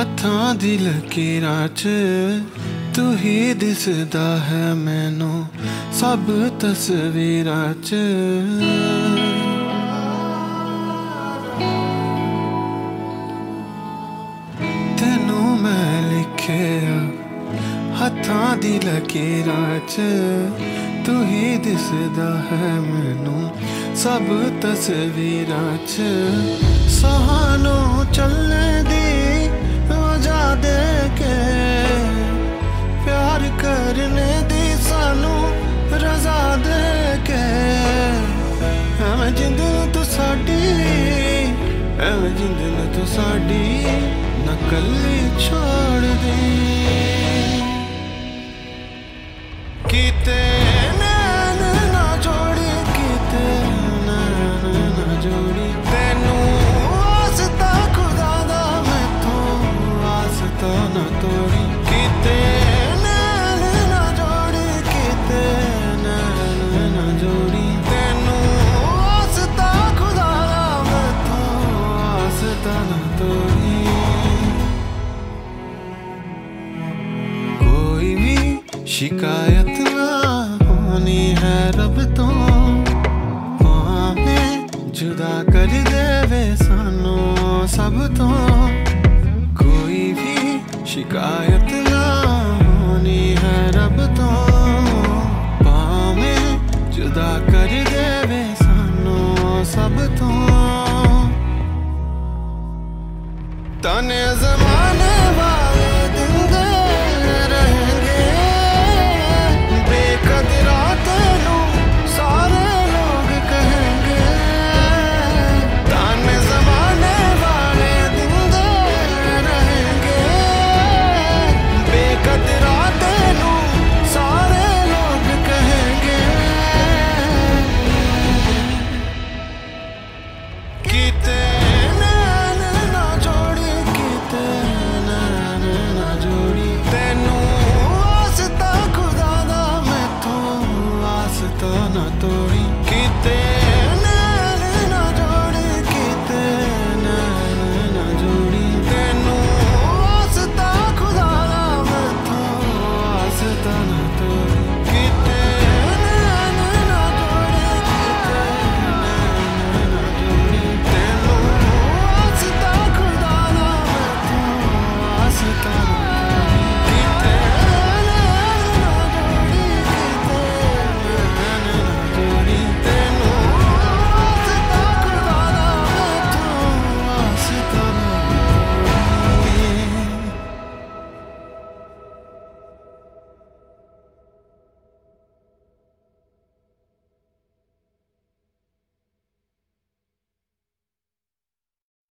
हत्थां दी लकीरां च तू ही दिसदा है मैनू सब तस्वीरां च। तेनू मैं लिखिया हत्थां दी लकीरां च तू ही दिसदा है मैनू सब तस्वीरां च। सहानू चलने दी वजह दे के प्यार करने दी सानू रजा दे के एवें जिंद तू साडी एवें जिंद तू साडी ना कल्ली छोड़ दे। कीते नैन ना जोड़ी कीते नैन ना जोड़ी तेनू आसता खुदा दा मैथों आसता ना तोड़ी। कीते नैन ना जोड़ी कीते नैन ना जोड़ी तेनू आसता खुदा दा मैथों आसता ना तोड़ी। कोई भी शिकायत ना होनी है रब तो भावें जुदा कर देवे सानू सब तो। कोई भी शिकायत ना होनी है रब तो भावें जुदा कर देवे सानू सब तो। तने ज़माने